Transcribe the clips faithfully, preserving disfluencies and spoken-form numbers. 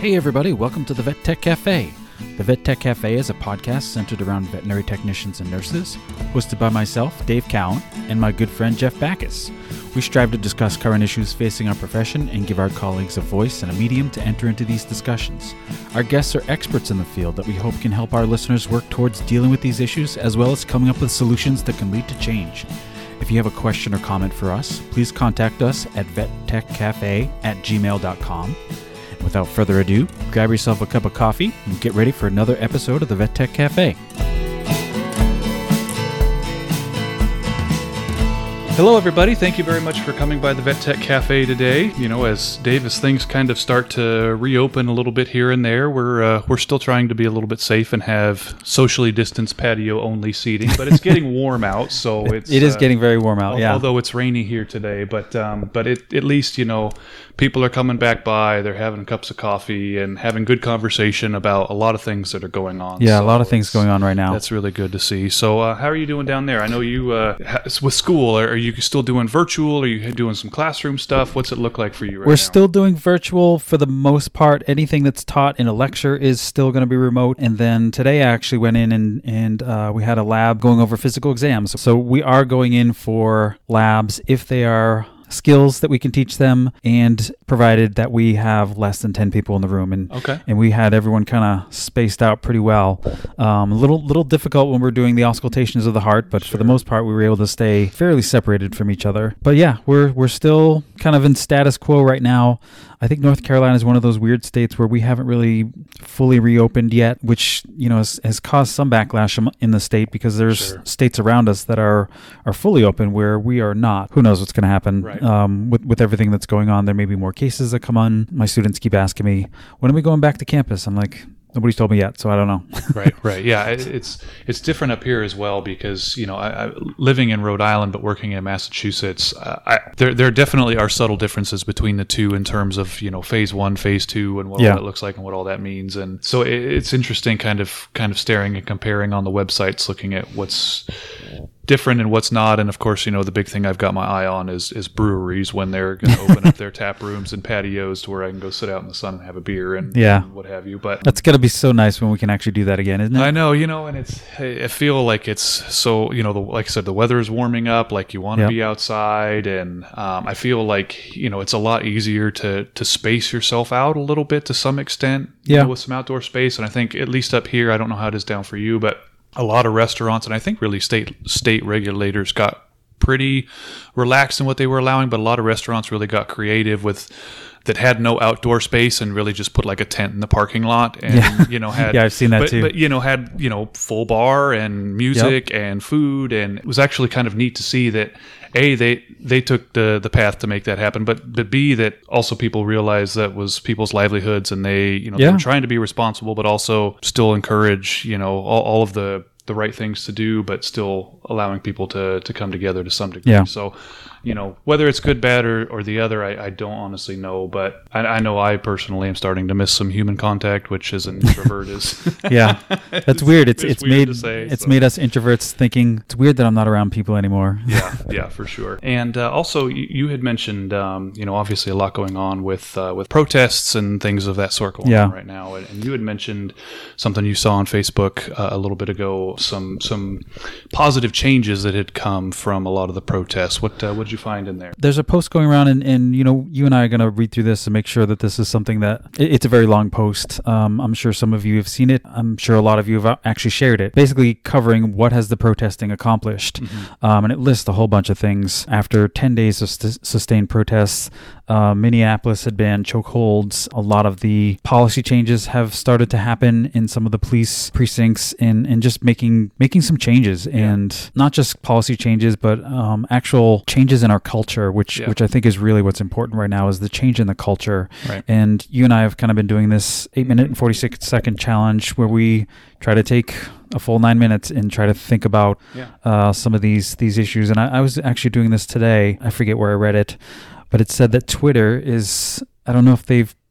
Hey everybody, welcome to the Vet Tech Cafe. The Vet Tech Cafe is a podcast centered around veterinary technicians and nurses, hosted by myself, Dave Cowan, and my good friend Jeff Backus. We strive to discuss current issues facing our profession and give our colleagues a voice and a medium to enter into these discussions. Our guests are experts in the field that we hope can help our listeners work towards dealing with these issues, as well as coming up with solutions that can lead to change. If you have a question or comment for us, please contact us at vettechcafe at gmail dot com. Without further ado, grab yourself a cup of coffee and get ready for another episode of the Vet Tech Cafe. Hello, everybody. Thank you very much for coming by the Vet Tech Cafe today. You know, as Dave, as things kind of start to reopen a little bit here and there, we're uh, we're still trying to be a little bit safe and have socially distanced patio-only seating. But it's getting warm out, so it's it is uh, getting very warm out. Yeah, although it's rainy here today, but um, but it, at least you know people are coming back by. They're having cups of coffee and having good conversation about a lot of things that are going on. Yeah, so a lot of things going on right now. That's really good to see. So, uh, how are you doing down there? I know you uh, ha- with school. Are, are you still doing virtual? Are you doing some classroom stuff? What's it look like for you right We're now? still doing virtual for the most part. Anything that's taught in a lecture is still going to be remote. And then today I actually went in and, and uh, we had a lab going over physical exams. So we are going in for labs if they are skills that we can teach them, and provided that we have less than ten people in the room, and okay. and we had everyone kind of spaced out pretty well. Um, a little little difficult when we're doing the auscultations of the heart, but sure. For the most part we were able to stay fairly separated from each other. But yeah, we're we're still kind of in status quo right now. I think North Carolina is one of those weird states where we haven't really fully reopened yet, which, you know, has, has caused some backlash in the state because there's sure. states around us that are, are fully open where we are not. Who knows what's going to happen right. um, with, with everything that's going on. There may be more cases that come on. My students keep asking me, when are we going back to campus? I'm like, nobody's told me yet, so I don't know. right, right. Yeah, it, it's it's different up here as well because, you know, I, I, living in Rhode Island but working in Massachusetts, uh, I, there there definitely are subtle differences between the two in terms of, you know, phase one, phase two, and what yeah. all that looks like and what all that means. And so it, it's interesting kind of kind of staring and comparing on the websites, looking at what's different and what's not. And of course, you know, the big thing I've got my eye on is is breweries when they're going to open up their tap rooms and patios to where I can go sit out in the sun and have a beer and, yeah. and what have you. But that's going to be so nice when we can actually do that again, isn't it? I know, you know, and it's, I feel like it's so, you know, the, like I said, the weather is warming up, like you want to yep. be outside. And um, I feel like, you know, it's a lot easier to, to space yourself out a little bit to some extent, yeah. you know, with some outdoor space. And I think at least up here, I don't know how it is down for you, but a lot of restaurants, and I think really state state regulators got pretty relaxed in what they were allowing, but a lot of restaurants really got creative with that had no outdoor space and really just put like a tent in the parking lot and, yeah. you know, had, yeah, I've seen that but, too. But, you know, had, you know, full bar and music yep. and food. And it was actually kind of neat to see that, A, they, they took the, the path to make that happen, but, but B, that also people realized that was people's livelihoods and they, you know, yeah. they were trying to be responsible, but also still encourage, you know, all, all of the, the right things to do, but still allowing people to, to come together to some degree. Yeah. So, you know, whether it's good, bad, or, or the other, I, I don't honestly know, but I, I know I personally am starting to miss some human contact, which as an introvert is. yeah, that's weird. It's it's, it's weird made to say, it's so. made us introverts thinking it's weird that I'm not around people anymore. yeah, yeah, for sure. And uh, also, you, you had mentioned, um, you know, obviously a lot going on with uh, with protests and things of that sort going yeah. on right now. And, and you had mentioned something you saw on Facebook uh, a little bit ago, some some positive changes that had come from a lot of the protests. What uh, what did you find in there? There's a post going around, and, and you know, you and I are going to read through this and make sure that this is something that it, it's a very long post. Um, I'm sure some of you have seen it. I'm sure a lot of you have actually shared it. Basically, covering what has the protesting accomplished, mm-hmm. um, and it lists a whole bunch of things. After ten days of st- sustained protests, uh, Minneapolis had banned chokeholds. A lot of the policy changes have started to happen in some of the police precincts, and and just making making some changes, yeah. and not just policy changes, but um, actual changes in our culture. Which, yeah. which I think is really what's important right now is the change in the culture. Right. And you and I have kind of been doing this eight minute and forty-six second challenge where we try to take a full nine minutes and try to think about yeah. uh, some of these these issues. And I, I was actually doing this today. I forget where I read it, but it said that Twitter is, I don't know if they've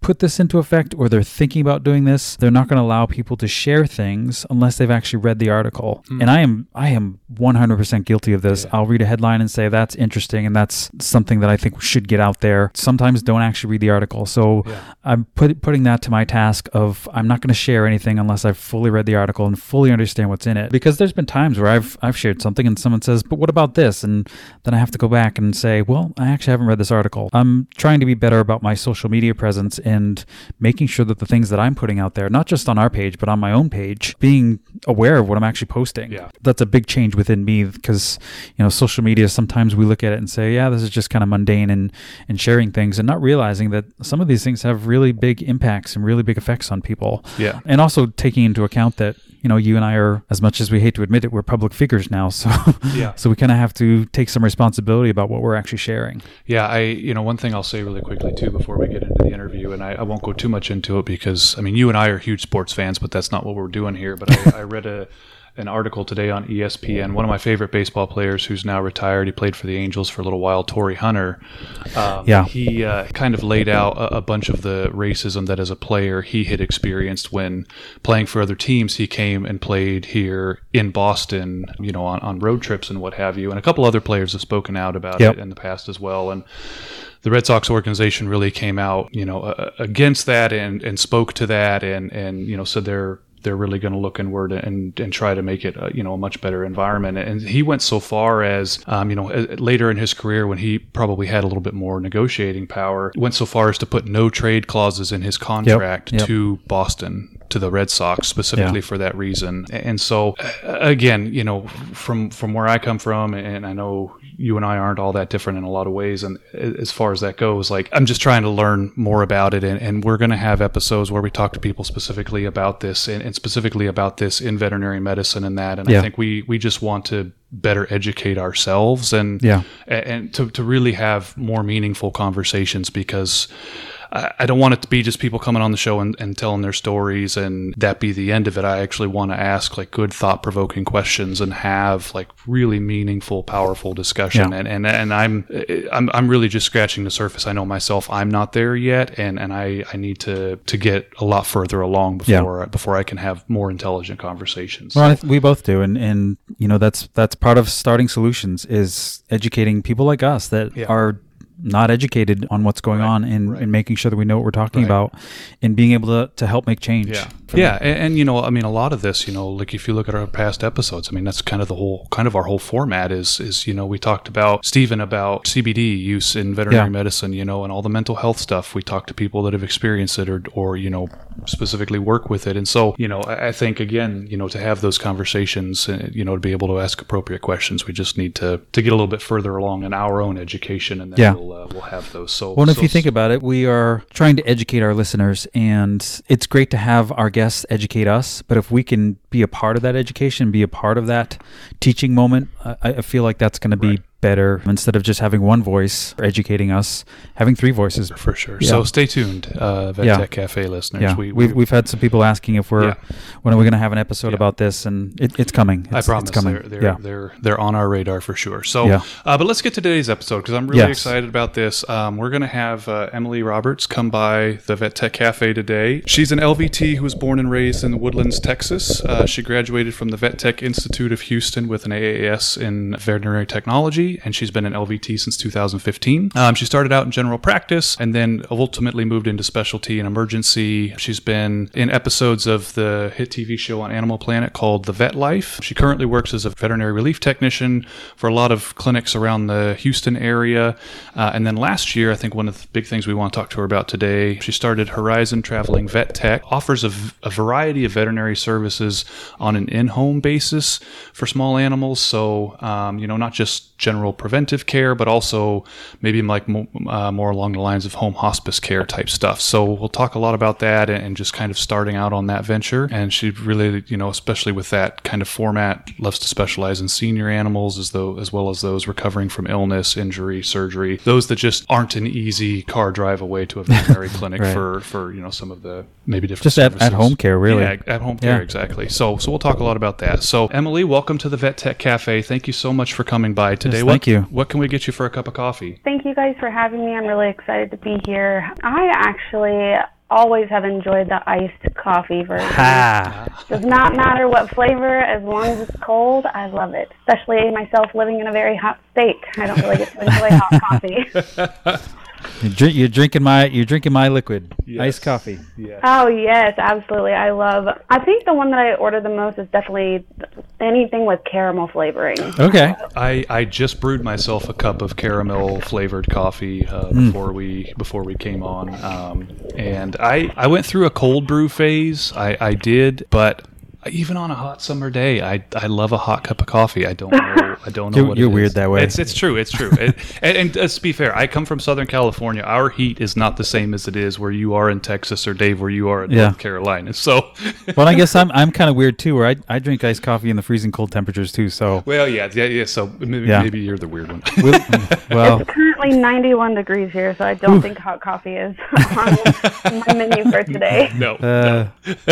put this into effect or they're thinking about doing this, they're not going to allow people to share things unless they've actually read the article. Mm. And I am I am one hundred percent guilty of this. Yeah. I'll read a headline and say that's interesting and that's something that I think should get out there. Sometimes don't actually read the article. So yeah. I'm put, putting that to my task of I'm not going to share anything unless I've fully read the article and fully understand what's in it. Because there's been times where I've I've shared something and someone says, but what about this? And then I have to go back and say, well, I actually haven't read this article. I'm trying to be better about my social media presence and making sure that the things that I'm putting out there, not just on our page, but on my own page, being aware of what I'm actually posting. Yeah. That's a big change within me because, you know, social media, sometimes we look at it and say, yeah, this is just kind of mundane and, and sharing things and not realizing that some of these things have really big impacts and really big effects on people. Yeah. And also taking into account that, you know, you and I are, as much as we hate to admit it, we're public figures now. So, yeah. so we kind of have to take some responsibility about what we're actually sharing. Yeah. I, you know, one thing I'll say really quickly too, before we get into the interview, and I, I won't go too much into it because, I mean, you and I are huge sports fans, but that's not what we're doing here. But I, I read a, an article today on E S P N. One of my favorite baseball players who's now retired, he played for the Angels for a little while, Torrey Hunter. Um, yeah. He uh, kind of laid out a, a bunch of the racism that as a player he had experienced when playing for other teams. He came and played here in Boston, you know, on, on road trips and what have you. And a couple other players have spoken out about yep. it in the past as well. And the Red Sox organization really came out, you know, uh, against that and, and spoke to that and, and, you know, said they're, they're really going to look inward and, and try to make it, a, you know, a much better environment. And he went so far as, um, you know, later in his career when he probably had a little bit more negotiating power, went so far as to put no trade clauses in his contract yep, yep. to Boston, to the Red Sox specifically yeah. for that reason. And so, again, you know, from from where I come from, and I know you and I aren't all that different in a lot of ways, and as far as that goes, like, I'm just trying to learn more about it, and, and we're going to have episodes where we talk to people specifically about this, and, and specifically about this in veterinary medicine and that, and yeah. I think we we just want to better educate ourselves and yeah. and to, to really have more meaningful conversations, because I don't want it to be just people coming on the show and, and telling their stories and that be the end of it. I actually want to ask like good thought-provoking questions and have like really meaningful, powerful discussion. Yeah. And, and and I'm I'm I'm really just scratching the surface. I know myself, I'm not there yet, and, and I, I need to, to get a lot further along before yeah. before I can have more intelligent conversations. Well, I th- we both do, and and you know that's that's part of starting solutions is educating people like us that yeah. are not educated on what's going right, on and, right. and making sure that we know what we're talking right. about and being able to, to help make change. Yeah. Yeah. And, and, you know, I mean, a lot of this, you know, like if you look at our past episodes, I mean, that's kind of the whole, kind of our whole format is, is, you know, we talked about, Stephen, about C B D use in veterinary yeah. medicine, you know, and all the mental health stuff. We talk to people that have experienced it or, or, you know, specifically work with it. And so, you know, I, I think, again, you know, to have those conversations, uh, you know, to be able to ask appropriate questions, we just need to, to get a little bit further along in our own education, and then yeah. we'll, uh, we'll have those. So, well, so, if you think about it, we are trying to educate our listeners, and it's great to have our guests educate us, but if we can be a part of that education, be a part of that teaching moment, I, I feel like that's going to be right. better instead of just having one voice educating us, having three voices. For sure. Yeah. So stay tuned, uh, Vet yeah. Tech Cafe listeners. Yeah. We, we've, we've had some people asking if we're, yeah. when are we going to have an episode yeah. about this, and it, it's coming. It's, I promise. It's coming. They're, they're, yeah. they're, they're on our radar for sure. So, yeah. uh, but let's get to today's episode because I'm really yes. excited about this. Um, we're going to have uh, Emily Roberts come by the Vet Tech Cafe today. She's an L V T who was born and raised in Woodlands, Texas. Uh, she graduated from the Vet Tech Institute of Houston with an A A S in veterinary technology, and she's been an L V T since two thousand fifteen. Um, she started out in general practice and then ultimately moved into specialty and emergency. She's been in episodes of the hit T V show on Animal Planet called The Vet Life. She currently works as a veterinary relief technician for a lot of clinics around the Houston area. Uh, and then last year, I think one of the big things we want to talk to her about today, she started Horizon Traveling Vet Tech, offers a, v- a variety of veterinary services on an in-home basis for small animals. So, um, you know, not just general preventive care, but also maybe like mo- uh, more along the lines of home hospice care type stuff. So we'll talk a lot about that and, and just kind of starting out on that venture. And she really, you know, especially with that kind of format, loves to specialize in senior animals as though, as well as those recovering from illness, injury, surgery, those that just aren't an easy car drive away to a veterinary clinic right. for, for, you know, some of the maybe different just at, at home care, really. Yeah, at home care, yeah. exactly. So, so we'll talk a lot about that. So Emily, welcome to the Vet Tech Cafe. Thank you so much for coming by today. Yes, what, thank you. What can we get you for a cup of coffee? Thank you guys for having me. I'm really excited to be here. I actually always have enjoyed the iced coffee version. Ha. Does not matter what flavor, as long as it's cold, I love it. Especially myself living in a very hot state. I don't really get to enjoy hot coffee. You're, drink, you're drinking my you're drinking my liquid Yes. iced coffee. Yes. Oh, yes, absolutely. I love, I think the one that I order the most is definitely anything with caramel flavoring. Okay. I, I just brewed myself a cup of caramel flavored coffee uh, Mm. before we before we came on, um, and I, I went through a cold brew phase. I, I did, but even on a hot summer day, I, I love a hot cup of coffee. I don't know I don't know You're- what you're it weird is. that way. It's it's true. It's true. it, and, and let's be fair. I come from Southern California. Our heat is not the same as it is where you are in Texas or Dave where you are in Yeah. North Carolina. So, Well, I guess I'm I'm kind of weird too, where I I drink iced coffee in the freezing cold temperatures too. So well, yeah, yeah, yeah. So maybe, Yeah. maybe you're the weird one. we'll, well, It's currently ninety-one degrees here, so I don't think hot coffee is on my menu for today. no. uh,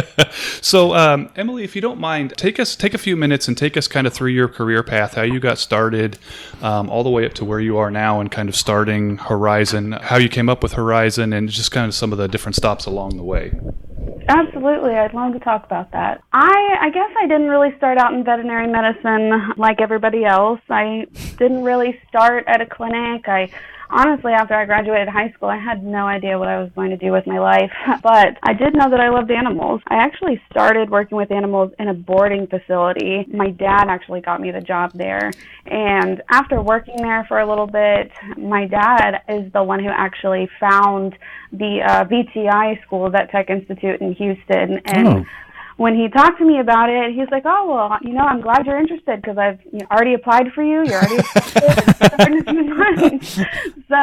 So, um, Emily, if you don't mind, take us take a few minutes and take us kind of through your career path, how you got started, um, all the way up to where you are now, and kind of starting Horizon, how you came up with Horizon, and just kind of some of the different stops along the way. Absolutely, I'd love to talk about that. I, I guess I didn't really start out in veterinary medicine like everybody else. I didn't really start at a clinic. I honestly, after I graduated high school, I had no idea what I was going to do with my life, but I did know that I loved animals. I actually started working with animals in a boarding facility. My dad actually got me the job there, and after working there for a little bit, my dad is the one who actually found the uh, V T I school, Vet Tech Institute in Houston, and Oh. when he talked to me about it, he's like, oh, well, you know, I'm glad you're interested because I've you know, already applied for you. You're already starting a few months. So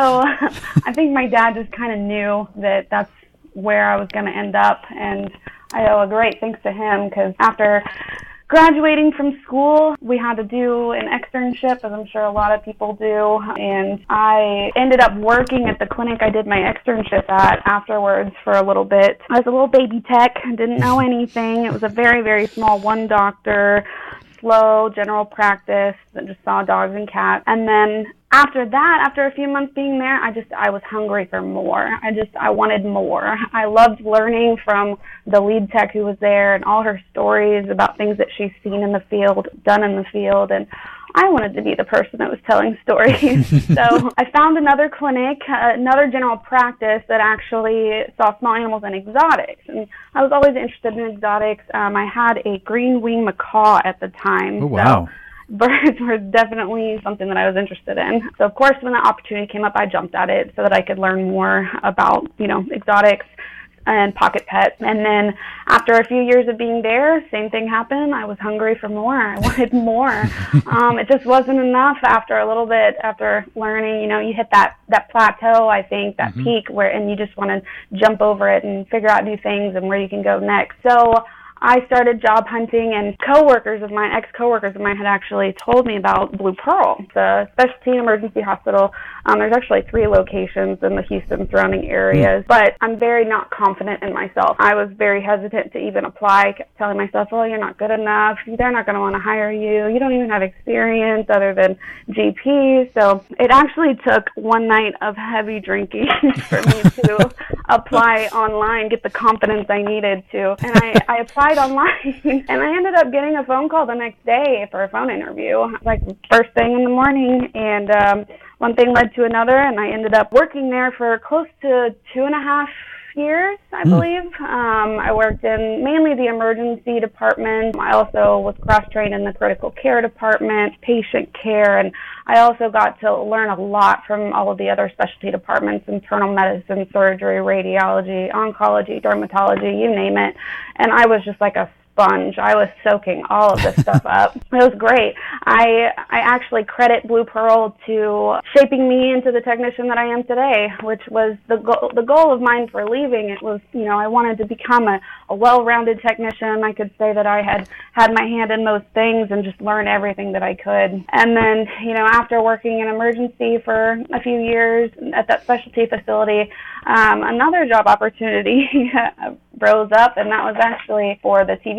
I think my dad just kind of knew that that's where I was going to end up. And I owe a great thanks to him because after graduating from school, we had to do an externship, as I'm sure a lot of people do, and I ended up working at the clinic I did my externship at afterwards for a little bit. I was a little baby tech, didn't know anything. It was a very, very small one doctor, slow general practice that just saw dogs and cats. And then after that, after a few months being there, I just, I was hungry for more. I just, I wanted more. I loved learning from the lead tech who was there and all her stories about things that she's seen in the field, done in the field, and I wanted to be the person that was telling stories. So I found another clinic, uh, another general practice that actually saw small animals and exotics. And I was always interested in exotics. Um, I had a green wing macaw at the time. Oh, wow. So birds were definitely something that I was interested in. So, of course, when the opportunity came up, I jumped at it so that I could learn more about, you know, exotics and pocket pets. And then after a few years of being there, same thing happened. I was hungry for more. I wanted more. um, it just wasn't enough after a little bit, after learning, you know, you hit that, that plateau, I think, that Mm-hmm. peak where, and you just want to jump over it and figure out new things and where you can go next. So I started job hunting, and coworkers of mine, ex-coworkers of mine, had actually told me about Blue Pearl, the specialty emergency hospital. Um, there's actually three locations in the Houston surrounding areas, but I'm very not confident in myself. I was very hesitant to even apply, kept telling myself, oh, you're not good enough. They're not going to want to hire you. You don't even have experience other than G P. So it actually took one night of heavy drinking for me to apply online, get the confidence I needed to. And I, I applied online, and I ended up getting a phone call the next day for a phone interview, like first thing in the morning, and um, one thing led to another, and I ended up working there for close to two and a half years, I believe. Um, I worked in mainly the emergency department. I also was cross-trained in the critical care department, patient care, and I also got to learn a lot from all of the other specialty departments, internal medicine, surgery, radiology, oncology, dermatology, you name it. And I was just like a sponge. I was soaking all of this stuff up. It was great. I I actually credit Blue Pearl to shaping me into the technician that I am today, which was the goal, the goal of mine for leaving. It was, you know, I wanted to become a, a well-rounded technician. I could say that I had had my hand in most things and just learn everything that I could. And then, you know, after working in emergency for a few years at that specialty facility, um, another job opportunity rose up, and that was actually for the T V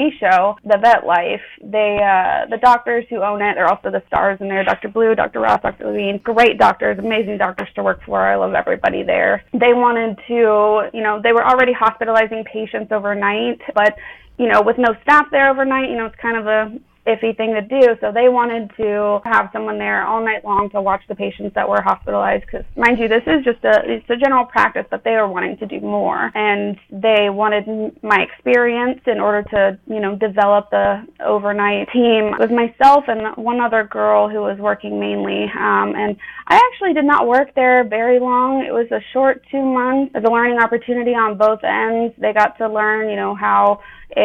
V show, The Vet Life. They, uh, the doctors who own it, they're also the stars in there. Doctor Blue, Doctor Ross, Doctor Levine, great doctors, amazing doctors to work for. I love everybody there. They wanted to, you know, they were already hospitalizing patients overnight, but, you know, with no staff there overnight, you know, it's kind of a iffy thing to do. So they wanted to have someone there all night long to watch the patients that were hospitalized. Because, mind you, this is just a, it's a general practice, but they were wanting to do more. And they wanted my experience in order to, you know, develop the overnight team. It was myself and one other girl who was working mainly. Um, and I actually did not work there very long. It was a short two months of a learning opportunity on both ends. They got to learn, you know, how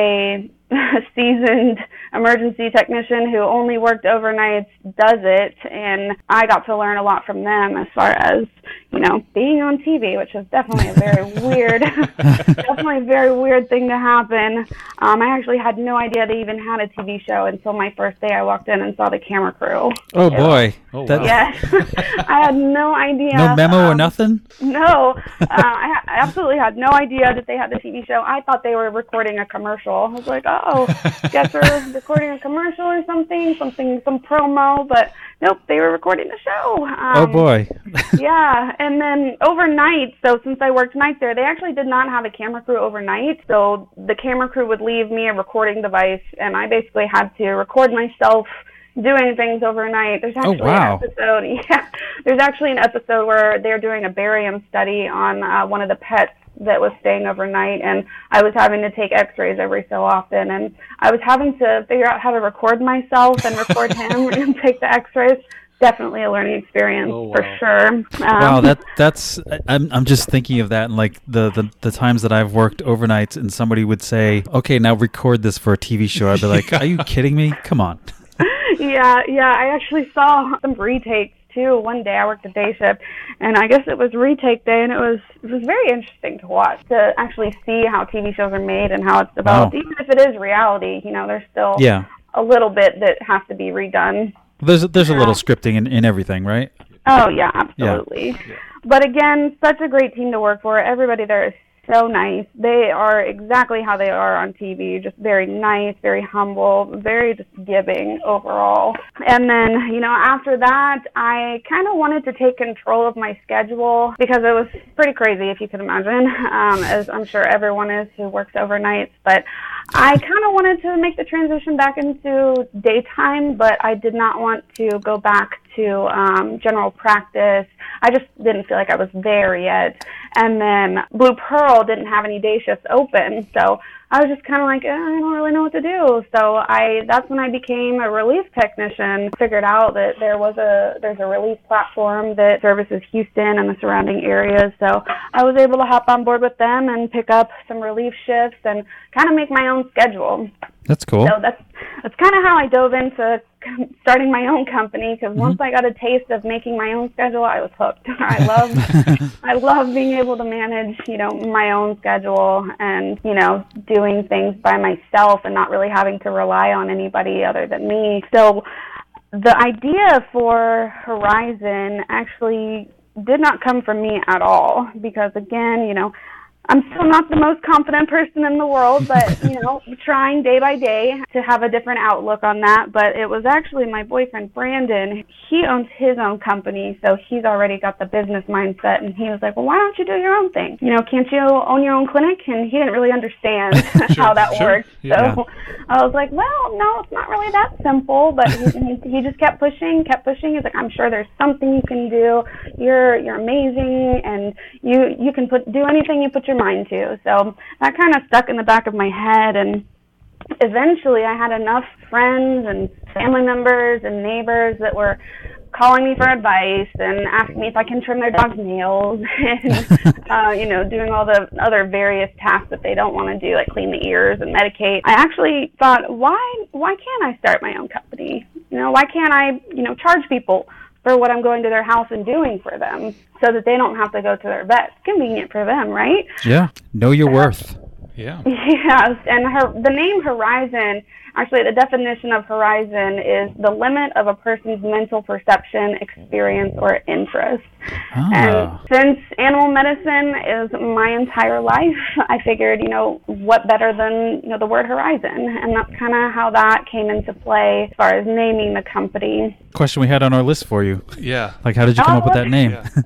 a seasoned emergency technician who only worked overnights does it, and I got to learn a lot from them as far as, you know, being on T V, which was definitely a very weird, definitely a very weird thing to happen. Um, I actually had no idea they even had a T V show until my first day. I walked in and saw the camera crew. Oh boy! Oh, that, wow. Yes, I had no idea. No memo um, or nothing. No, uh, I, ha- I absolutely had no idea that they had the T V show. I thought they were recording a commercial. I was like, oh, guess we're recording a commercial or something, something, some promo. But nope, they were recording the show. Um, Oh boy! Yeah, and then overnight, so since I worked nights there, they actually did not have a camera crew overnight. So the camera crew would leave me a recording device, and I basically had to record myself doing things overnight. There's actually Oh, wow. an episode, yeah, there's actually an episode where they're doing a barium study on uh, one of the pets that was staying overnight, and I was having to take x-rays every so often, and I was having to figure out how to record myself and record him and take the x-rays. Definitely a learning experience. Oh, wow. For sure. Um, Wow, that that's I'm I'm just thinking of that, and like the, the the times that I've worked overnights, and somebody would say, "Okay, now record this for a T V show." I'd be like, "Are you kidding me? Come on." yeah, yeah. I actually saw some retakes too. One day I worked a day shift, and I guess it was retake day, and it was it was very interesting to watch, to actually see how T V shows are made and how it's developed. Wow. Even if it is reality, you know, there's still Yeah. a little bit that has to be redone. There's there's a little Yeah. scripting in, in everything, right? Oh, yeah, absolutely. But again, such a great team to work for. Everybody there is so nice. They are exactly how they are on T V, just very nice, very humble, very just giving overall. And then, you know, after that, I kind of wanted to take control of my schedule because it was pretty crazy, if you can imagine, um, as I'm sure everyone is who works overnights. But I kind of wanted to make the transition back into daytime, but I did not want to go back to um, general practice. I just didn't feel like I was there yet. And then Blue Pearl didn't have any day shifts open, so I was just kind of like, eh, I don't really know what to do. So I that's when I became a relief technician. Figured out that there was a there's a relief platform that services Houston and the surrounding areas. So I was able to hop on board with them and pick up some relief shifts and kind of make my own schedule. That's cool. So that's that's kind of how I dove into starting my own company, because mm-hmm. once I got a taste of making my own schedule, I was hooked. I love I love being able to manage, you know, my own schedule and, you know, doing things by myself and not really having to rely on anybody other than me. So the idea for Horizon actually did not come from me at all, because again, you know, I'm still not the most confident person in the world, but, you know, trying day by day to have a different outlook on that. But it was actually my boyfriend, Brandon. He owns his own company, so he's already got the business mindset. And he was like, well, why don't you do your own thing? You know, can't you own your own clinic? And he didn't really understand sure, how that sure. worked. Yeah. So I was like, well, no, it's not really that simple. But he, he, he just kept pushing, kept pushing. He's like, I'm sure there's something you can do. You're you're amazing, and you, you can put do anything you put your mind to. So that kind of stuck in the back of my head, and eventually I had enough friends and family members and neighbors that were calling me for advice and asking me if I can trim their dog's nails and, uh, you know, doing all the other various tasks that they don't want to do, like clean the ears and medicate. I actually thought, why, why can't I start my own company? You know, why can't I, you know, charge people for what I'm going to their house and doing for them, so that they don't have to go to their vet? It's convenient for them, right? Yeah. Know your worth. Yeah. Yes, and her, the name Horizon, actually the definition of horizon is the limit of a person's mental perception, experience, or interest. Ah. And since animal medicine is my entire life, I figured, you know, what better than, you know, the word horizon? And that's kind of how that came into play as far as naming the company. Question we had on our list for you. Yeah. Like, how did you come Oh, up with that name? Yeah.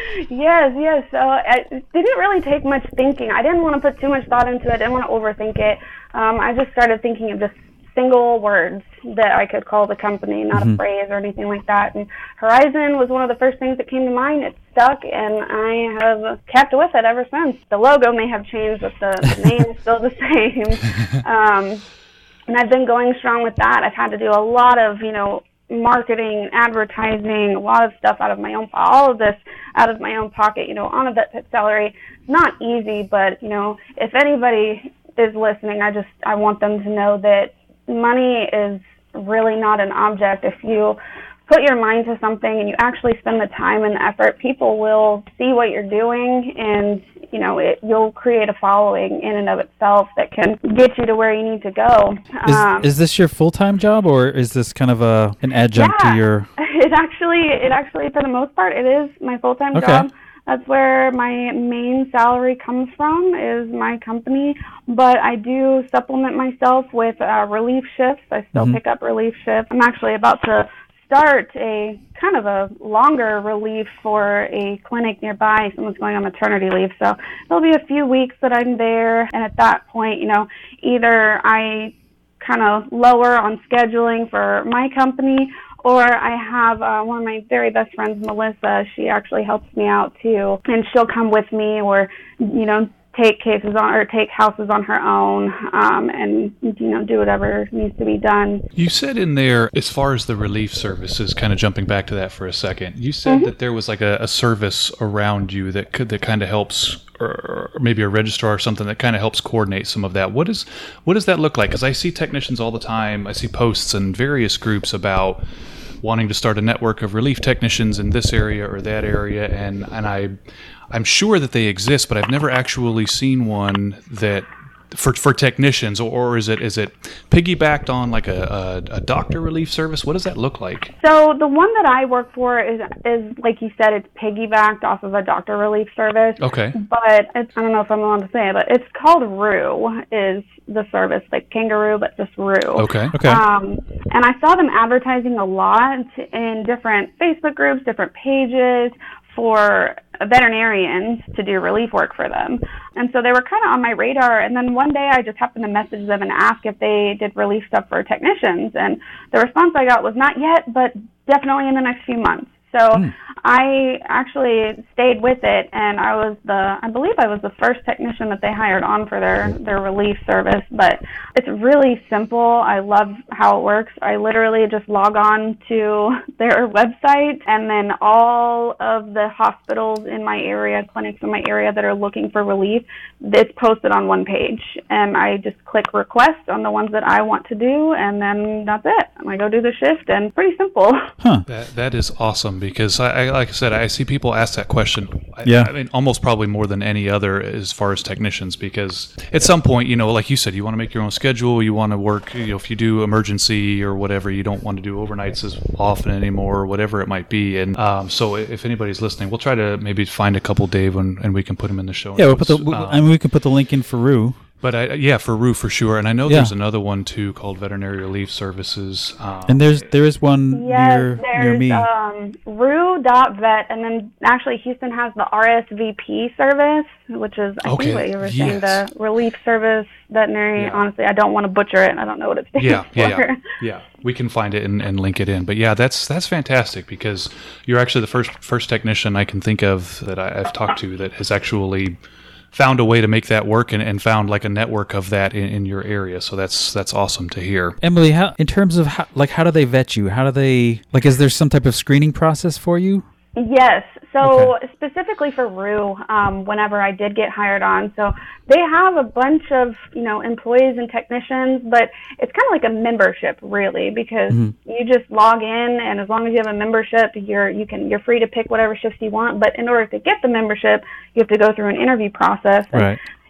Yes, yes. So it didn't really take much thinking. I didn't want to put too much thought into it. I didn't want to overthink it. Um, I just started thinking of just single words that I could call the company, not Mm-hmm. a phrase or anything like that. And Horizon was one of the first things that came to mind. It stuck, and I have kept with it ever since. The logo may have changed, but the, the name is still the same. Um, and I've been going strong with that. I've had to do a lot of, you know, marketing, advertising, a lot of stuff out of my own, all of this out of my own pocket, you know, on a vet tech salary. Not easy, but, you know, if anybody is listening, I just, I want them to know that money is really not an object. If you put your mind to something and you actually spend the time and the effort, people will see what you're doing, and you know it, you'll create a following in and of itself that can get you to where you need to go. Is, Um, is this your full-time job, or is this kind of a an adjunct yeah, to your... It actually, it actually, for the most part, it is my full-time Okay. job. That's where my main salary comes from, is my company. But I do supplement myself with uh, relief shifts. I still Mhm. pick up relief shifts. I'm actually about to start a kind of a longer relief for a clinic nearby. Someone's going on maternity leave, so there'll be a few weeks that I'm there. And at that point, you know, either I kind of lower on scheduling for my company, or I have uh, one of my very best friends, Melissa. She actually helps me out too, and she'll come with me, or you know, take cases on or take houses on her own, um, and you know, do whatever needs to be done. You said in there, as far as the relief services, kind of jumping back to that for a second, you said Mm-hmm. that there was like a, a service around you that could that kind of helps, or, or maybe a registrar or something that kind of helps coordinate some of that. What is what does that look like? Because I see technicians all the time. I see posts in various groups about wanting to start a network of relief technicians in this area or that area, and and I I'm sure that they exist, but I've never actually seen one that for for technicians, or, or is it is it piggybacked on like a, a a doctor relief service? What does that look like? So the one that I work for is is like you said, it's piggybacked off of a doctor relief service. Okay. But it's, I don't know if I'm allowed to say it, but it's called R U is the service, like kangaroo, but just R U. Okay. Okay. Um, and I saw them advertising a lot in different Facebook groups, different pages for veterinarians to do relief work for them. And so they were kind of on my radar. And then one day I just happened to message them and ask if they did relief stuff for technicians. And the response I got was not yet, but definitely in the next few months. So mm. I actually stayed with it, and I was the, I believe I was the first technician that they hired on for their, their relief service. But it's really simple. I love how it works. I literally just log on to their website, and then all of the hospitals in my area, clinics in my area that are looking for relief, it's posted on one page. And I just click request on the ones that I want to do, and then that's it. And I go do the shift, and pretty simple. Huh. That that is awesome, because I, I like I said, I see people ask that question. I, Yeah. I mean, almost probably more than any other as far as technicians, because at some point, you know, like you said, you want to make your own schedule. You want to work, you know, if you do emergency or whatever, you don't want to do overnights as often anymore, or whatever it might be. And um, so if anybody's listening, we'll try to maybe find a couple, Dave, and, and we can put them in the show Yeah, we'll put notes. the, Um, I mean, we can put the link in for Rue. But I, yeah, for R U for sure. And I know Yeah. there's another one too called Veterinary Relief Services. Um, And there's there is one Yes, near near there's me. um, R U dot vet, and then actually Houston has the R S V P service, which is, I Okay, think what you were saying, yes. the Relief Service Veterinary. Yeah. Honestly, I don't want to butcher it. I don't know what it stands yeah, for. yeah, yeah, yeah. We can find it and, and link it in. But yeah, that's that's fantastic, because you're actually the first first technician I can think of that I, I've talked to that has actually found a way to make that work, and, and found like a network of that in, in your area. So that's that's awesome to hear. Emily, how, in terms of how, like, how do they vet you? How do they, like, is there some type of screening process for you? Yes. So Okay. specifically for R U, um, whenever I did get hired on, so they have a bunch of, you know, employees and technicians, but it's kind of like a membership, really, because Mhm. you just log in, and as long as you have a membership, you're you can you're free to pick whatever shifts you want. But in order to get the membership, you have to go through an interview process. And Right.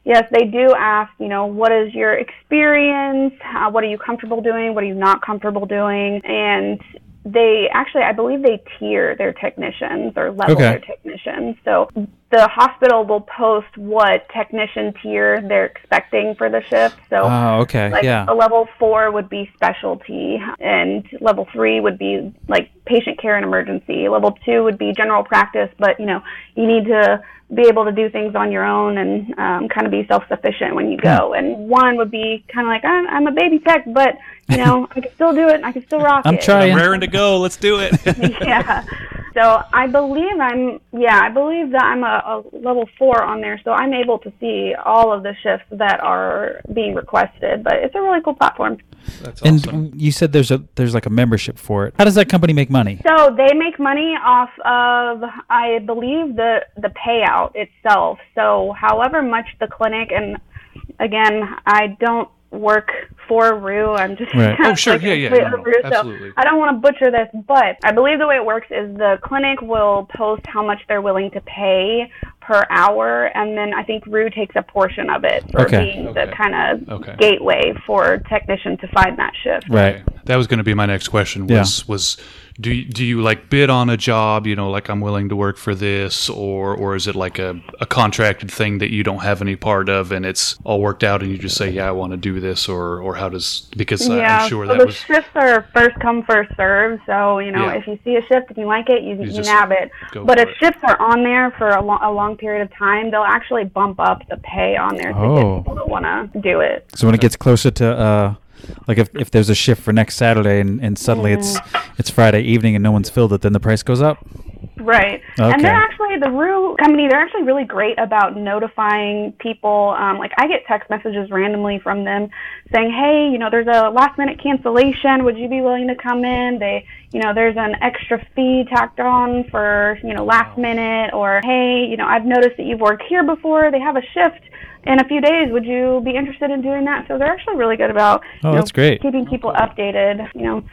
yes, they do ask, you know, what is your experience? Uh, what are you comfortable doing? What are you not comfortable doing? And they actually, I believe they tier their technicians or level Okay. their technicians. So the hospital will post what technician tier they're expecting for the shift. So Oh, okay. like Yeah. a level four would be specialty, and level three would be like patient care and emergency. Level two would be general practice, but you know, you need to be able to do things on your own and um, kind of be self-sufficient when you go. And one would be kind of like, I'm, I'm a baby tech, but you know, I can still do it. I can still rock I'm it. trying. I'm raring to go. Let's do it. Yeah. So I believe I'm, yeah, I believe that I'm a, a level four on there, so I'm able to see all of the shifts that are being requested. But it's a really cool platform. That's And awesome. you said there's a there's like a membership for it. How does that company make money? So they make money off of, I believe, the the payout itself. So however much the clinic, and again, I don't work for R U. I'm just Right. kind Oh, of sure. like Yeah, yeah. complete No, no. R U, so Absolutely. I don't want to butcher this, but I believe the way it works is the clinic will post how much they're willing to pay per hour, and then I think R U takes a portion of it for Okay. being Okay. the kind of Okay. gateway for technician to find that shift. Right. Okay. That was going to be my next question. Was was do you, do you like bid on a job? You know, like I'm willing to work for this, or or is it like a, a contracted thing that you don't have any part of, and it's all worked out, and you just say, yeah, I want to do this, or or how does because I- Yeah, I'm sure so that the was shifts are first come, first serve. So, you know, Yeah. if you see a shift and you like it, you, you, just nab it. go But for if it. shifts are on there for a, lo- a long period of time, they'll actually bump up the pay on there to Oh. get people that want to do it. So when it gets closer to uh like if, if there's a shift for next Saturday and, and suddenly it's it's Friday evening and no one's filled it, then the price goes up? Right. Okay. And they're actually, the R U company, they're actually really great about notifying people. Um, like, I get text messages randomly from them saying, hey, you know, there's a last minute cancellation. Would you be willing to come in? They, you know, there's an extra fee tacked on for, you know, last minute. Or, hey, you know, I've noticed that you've worked here before. They have a shift in a few days. Would you be interested in doing that? So they're actually really good about Oh, you know, that's great. keeping people updated. You know,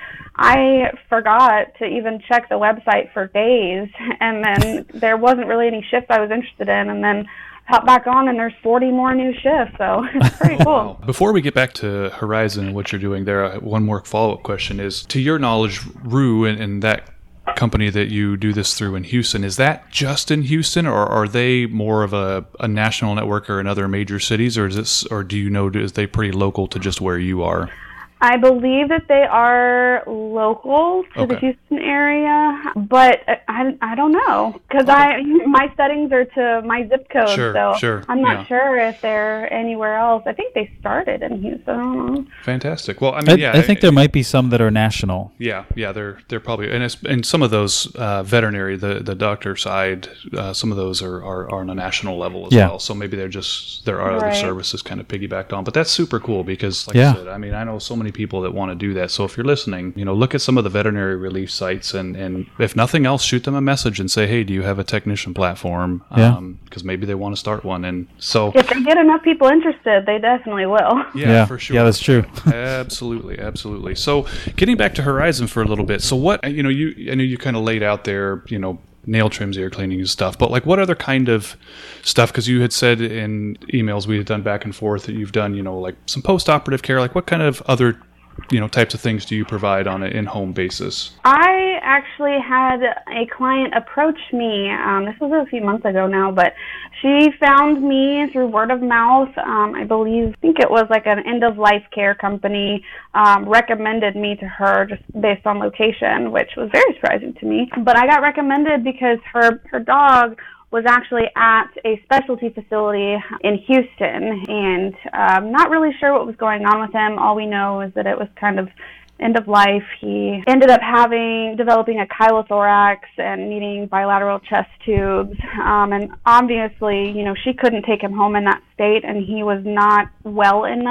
I forgot to even check the website for days, and then there wasn't really any shifts I was interested in, and then hop back on and there's forty more new shifts, so it's pretty cool. Wow. Before we get back to Horizon and what you're doing there, uh, one more follow-up question is, to your knowledge, R U and, and that company that you do this through in Houston, is that just in Houston, or are they more of a, a national network or in other major cities, or is this, or do you know, is they pretty local to just where you are? I believe that they are local to the Okay. Houston area, but I, I don't know, because I my settings are to my zip code, Sure, so sure, I'm not yeah. sure if they're anywhere else. I think they started in Houston. I don't know. Fantastic. Well, I I, mean, yeah, I think there might be some that are national. Yeah, yeah, they're they're probably, and it's, and some of those uh, veterinary, the the doctor side, uh, some of those are, are, are on a national level as Yeah. well. So maybe they're just there are other Right. services kind of piggybacked on, but that's super cool because, like Yeah. I said, I mean, I know so many people that want to do that. So if you're listening, you know, look at some of the veterinary relief sites, and and if nothing else, shoot them a message and say, hey, do you have a technician platform? Yeah. Because maybe they want to start one, and so If they get enough people interested, they definitely will. yeah, for sure. Yeah, that's true. Absolutely, absolutely. So, getting back to Horizon for a little bit. So, what you know, you I know you kind of laid out there, you know, nail trims, ear cleaning, and stuff. But like, what other kind of stuff? Because you had said in emails we had done back and forth that you've done, you know, like some post-operative care. Like, what kind of other, you know, types of things do you provide on an in-home basis? I actually had a client approach me. Um, this was a few months ago now, but she found me through word of mouth. Um, I believe, I think it was like an end-of-life care company um, recommended me to her just based on location, which was very surprising to me. But I got recommended because her her dog was actually at a specialty facility in Houston, and um, not really sure what was going on with him. All we know is that it was kind of end of life. He ended up having, developing a chylothorax and needing bilateral chest tubes. Um, and obviously, you know, she couldn't take him home in that state, and he was not well enough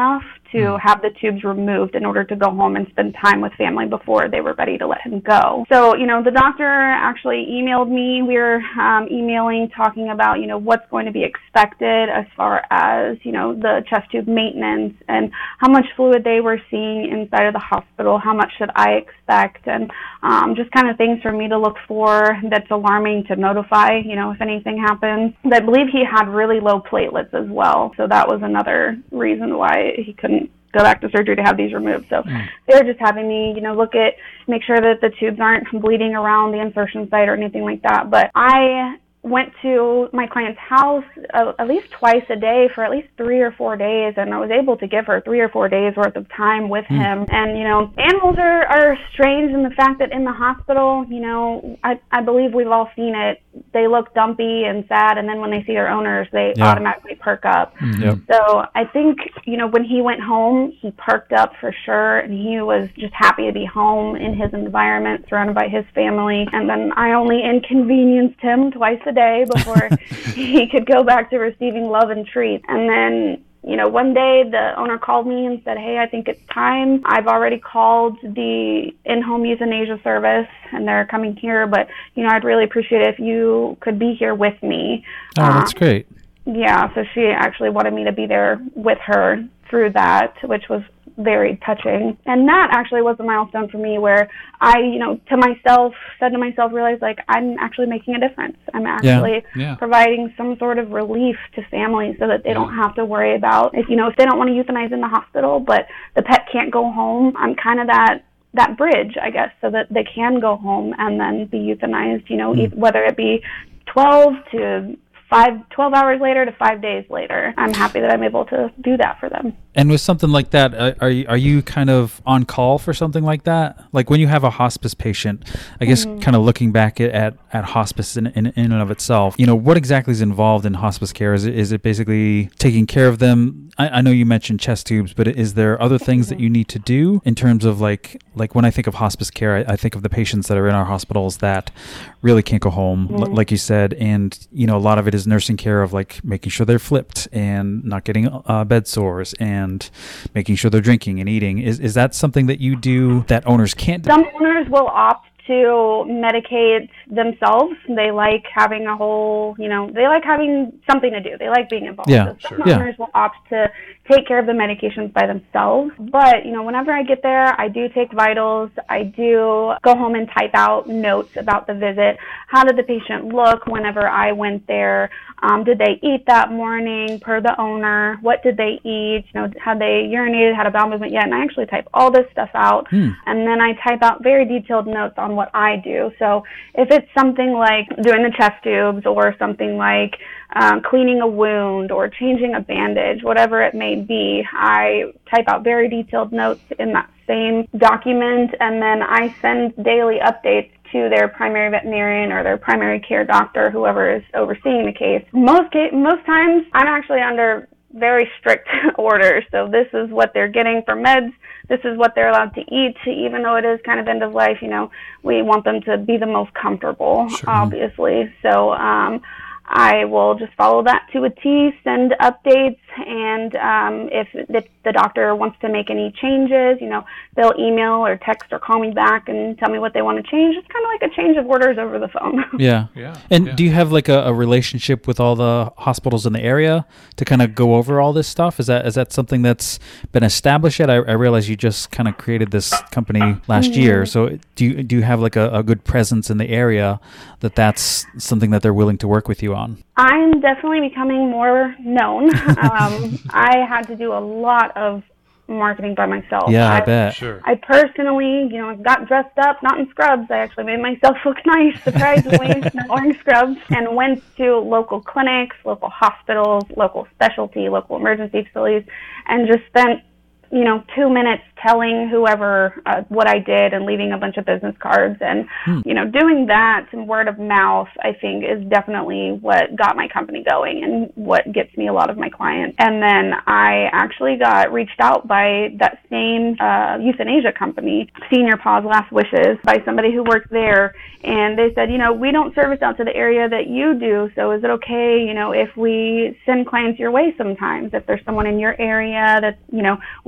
to mm. have the tubes removed in order to go home and spend time with family before they were ready to let him go. So, you know, the doctor actually emailed me. We were um, emailing, talking about, you know, what's going to be expected as far as, you know, the chest tube maintenance and how much fluid they were seeing inside of the hospital, how much should I expect, and um, just kind of things for me to look for that's alarming to notify, you know, if anything happens. I believe he had really low platelets as well, so that was another reason why he couldn't go back to surgery to have these removed. So mm. they're just having me, you know, look at, make sure that the tubes aren't bleeding around the insertion site or anything like that. But I went to my client's house uh, at least twice a day for at least three or four days, and I was able to give her three or four days worth of time with mm. him. And, you know, animals are, are strange in the fact that in the hospital, you know, I, I believe we've all seen it. They look dumpy and sad, and then when they see their owners, they yeah. automatically perk up. Mm, yep. So I think, you know, when he went home, he perked up for sure, and he was just happy to be home in his environment, surrounded by his family. And then I only inconvenienced him twice a day before he could go back to receiving love and treats. And then, you know, one day the owner called me and said, hey, I think it's time. I've already called the in-home euthanasia service, and they're coming here, but, you know, I'd really appreciate it if you could be here with me. Oh, um, that's great. Yeah, so she actually wanted me to be there with her through that, which was very touching. And that actually was a milestone for me where I, you know, to myself, said to myself, realized, like, I'm actually making a difference. I'm actually yeah, yeah. providing some sort of relief to families so that they yeah. don't have to worry about, if, you know, if they don't want to euthanize in the hospital, but the pet can't go home, I'm kind of that that bridge, I guess, so that they can go home and then be euthanized, you know, mm. whether it be twelve to Five, twelve hours later to five days later. I'm happy that I'm able to do that for them. And with something like that, uh, are you, are you kind of on call for something like that? Like when you have a hospice patient, I guess mm-hmm. kind of looking back at, at, at hospice in, in, in and of itself, you know, what exactly is involved in hospice care? Is it, is it basically taking care of them? I, I know you mentioned chest tubes, but is there other things mm-hmm. that you need to do in terms of like, like when I think of hospice care, I, I think of the patients that are in our hospitals that really can't go home, mm-hmm. l- like you said, and, you know, a lot of it is nursing care of like making sure they're flipped and not getting uh, bed sores and making sure they're drinking and eating. Is is that something that you do that owners can't do? Some owners will opt to medicate themselves. They like having a whole, you know, they like having something to do. They like being involved. Yeah, so some sure. owners yeah. will opt to take care of the medications by themselves. But, you know, whenever I get there, I do take vitals. I do go home and type out notes about the visit. How did the patient look whenever I went there? Um, did they eat that morning per the owner? What did they eat? You know, had they urinated, had a bowel movement yet? And I actually type all this stuff out. Hmm. And then I type out very detailed notes on what I do. So if it's something like doing the chest tubes or something like um, cleaning a wound or changing a bandage, whatever it may be, I type out very detailed notes in that same document, and then I send daily updates to their primary veterinarian or their primary care doctor, whoever is overseeing the case. Most ca- most times, I'm actually under very strict orders. So this is what they're getting for meds. This is what they're allowed to eat. Even though it is kind of end of life, you know, we want them to be the most comfortable, sure. obviously. So um, I will just follow that to a T, send updates, and um, if, if the doctor wants to make any changes, you know, they'll email or text or call me back and tell me what they want to change. It's kind of like a change of orders over the phone. Yeah. yeah. And yeah. do you have like a, a relationship with all the hospitals in the area to kind of go over all this stuff? Is that is that something that's been established yet? I, I realize you just kind of created this company last mm-hmm. year. So do you, do you have like a, a good presence in the area that that's something that they're willing to work with you on? I'm definitely becoming more known. um, I had to do a lot of marketing by myself. Yeah, I, I bet. Sure. I personally, you know, got dressed up, not in scrubs. I actually made myself look nice, surprisingly, not wearing scrubs, and went to local clinics, local hospitals, local specialty, local emergency facilities, and just spent, you know, two minutes telling whoever uh, what I did and leaving a bunch of business cards. And, hmm. you know, doing that and word of mouth, I think, is definitely what got my company going and what gets me a lot of my clients. And then I actually got reached out by that same uh, euthanasia company, Senior Paws Last Wishes, by somebody who worked there. And they said, you know, we don't service out to the area that you do, so is it okay, you know, if we send clients your way sometimes? If there's someone in your area that, you know, we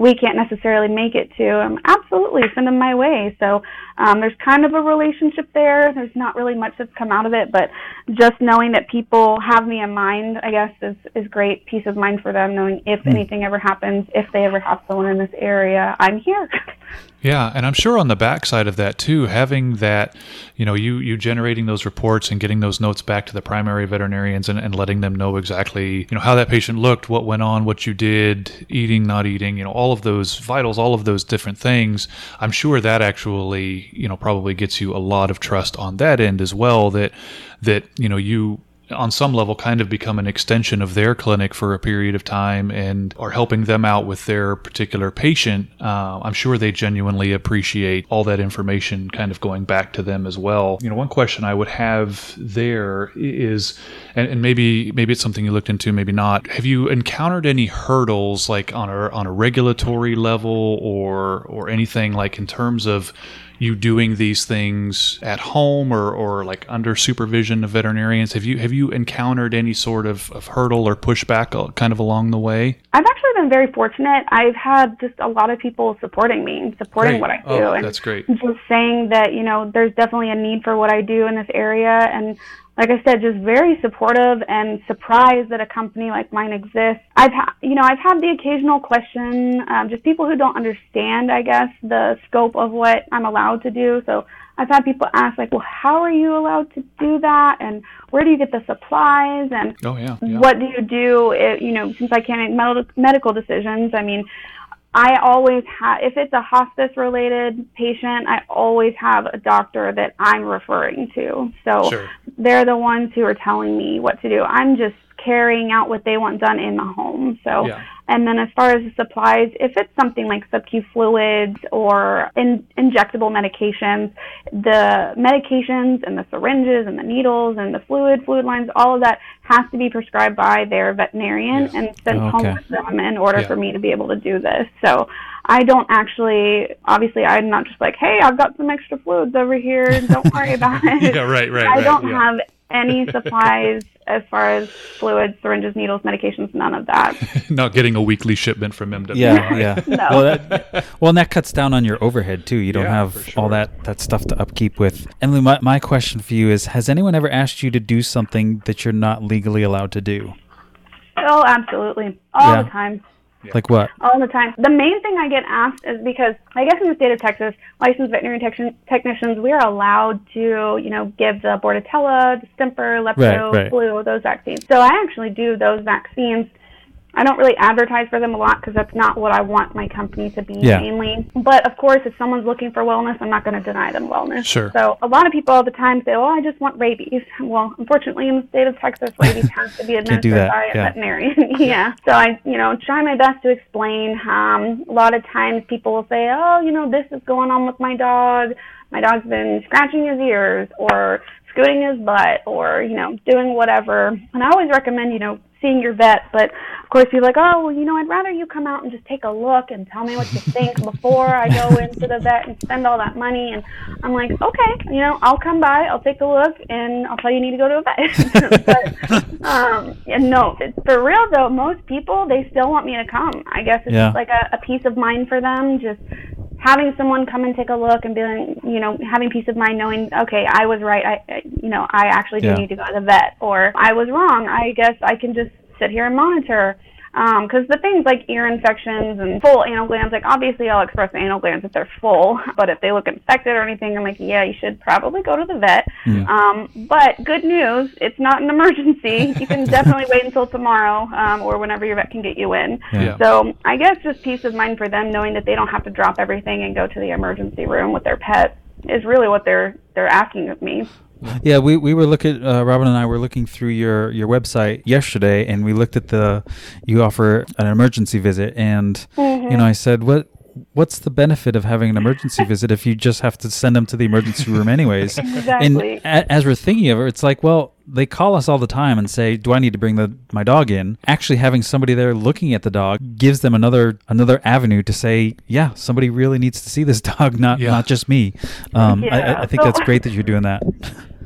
we can't necessarily make it to, um, absolutely send them my way. So um, there's kind of a relationship there. There's not really much that's come out of it, but just knowing that people have me in mind, I guess, is, is great peace of mind for them, knowing if mm. anything ever happens, if they ever have someone in this area, I'm here. Yeah, and I'm sure on the backside of that too, having that, you know, you you generating those reports and getting those notes back to the primary veterinarians and, and letting them know exactly, you know, how that patient looked, what went on, what you did, eating, not eating, you know, all of those vitals, all of those different things. I'm sure that actually, you know, probably gets you a lot of trust on that end as well, that that, you know, you on some level kind of become an extension of their clinic for a period of time and are helping them out with their particular patient. Uh, I'm sure they genuinely appreciate all that information kind of going back to them as well. You know, one question I would have there is, and, and maybe maybe it's something you looked into, maybe not. Have you encountered any hurdles like on a on a regulatory level or or anything like in terms of you doing these things at home or, or like under supervision of veterinarians? Have you have you encountered any sort of, of hurdle or pushback kind of along the way? I've actually been very fortunate. I've had just a lot of people supporting me and supporting great. what I do. Oh, and that's great. Just saying that, you know, there's definitely a need for what I do in this area. And like I said, just very supportive and surprised that a company like mine exists. I've ha- you know, I've had the occasional question, um, just people who don't understand, I guess, the scope of what I'm allowed to do. So I've had people ask, like, well, how are you allowed to do that? And where do you get the supplies? And oh, yeah, yeah. what do you do, if, you know, since I can't make med- medical decisions? I mean, I always have, if it's a hospice-related patient, I always have a doctor that I'm referring to. So sure. They're the ones who are telling me what to do. I'm just carrying out what they want done in the home. So, yeah. And then as far as the supplies, if it's something like sub-Q fluids or in, injectable medications, the medications and the syringes and the needles and the fluid, fluid lines, all of that has to be prescribed by their veterinarian yes. and sent oh, okay. home with them in order yeah. for me to be able to do this. So I don't actually, obviously, I'm not just like, hey, I've got some extra fluids over here. Don't worry about it. yeah, right, right, I right, don't yeah. have any supplies as far as fluids, syringes, needles, medications, none of that. Not getting a weekly shipment from M W. Yeah, yeah. no. Well, that, well, and that cuts down on your overhead, too. You don't yeah, have sure. all that, that stuff to upkeep with. Emily, my, my question for you is, has anyone ever asked you to do something that you're not legally allowed to do? Oh, absolutely. All yeah. the time. Yeah. Like what? All the time. The main thing I get asked is because, I guess in the state of Texas, licensed veterinary tech- technicians, we are allowed to, you know, give the Bordetella, distemper, lepto, right, right. flu, those vaccines. So I actually do those vaccines. I don't really advertise for them a lot because that's not what I want my company to be yeah. mainly. But, of course, if someone's looking for wellness, I'm not going to deny them wellness. Sure. So a lot of people all the time say, oh, I just want rabies. Well, unfortunately, in the state of Texas, rabies has to be administered by a yeah. veterinarian. yeah. So I, you know, try my best to explain. Um, a lot of times people will say, oh, you know, this is going on with my dog. My dog's been scratching his ears or scooting his butt or, you know, doing whatever. And I always recommend, you know, seeing your vet, but of course you're like, oh, well, you know, I'd rather you come out and just take a look and tell me what you think before I go into the vet and spend all that money. And I'm like, okay, you know, I'll come by, I'll take a look, and I'll tell you you need to go to a vet. but, um, and no, for real though, most people, they still want me to come. I guess it's yeah. just like a, a peace of mind for them, just having someone come and take a look and being, you know, having peace of mind knowing, okay, I was right, I, you know, I actually do yeah. need to go to the vet, or I was wrong, I guess I can just sit here and monitor. Because um, the things like ear infections and full anal glands, like obviously I'll express anal glands if they're full, but if they look infected or anything, I'm like, yeah, you should probably go to the vet. Yeah. Um, but good news, it's not an emergency. You can definitely wait until tomorrow um, or whenever your vet can get you in. Yeah. So I guess just peace of mind for them, knowing that they don't have to drop everything and go to the emergency room with their pet is really what they're they're asking of me. Yeah, we, we were looking, uh, Robin and I were looking through your, your website yesterday, and we looked at the, you offer an emergency visit, and, mm-hmm. you know, I said, what what's the benefit of having an emergency visit if you just have to send them to the emergency room anyways? Exactly. And a, as we're thinking of it, it's like, well, they call us all the time and say, do I need to bring the my dog in? Actually having somebody there looking at the dog gives them another another avenue to say, yeah, somebody really needs to see this dog, not yeah. not just me. Um, yeah. I, I think so, that's great that you're doing that.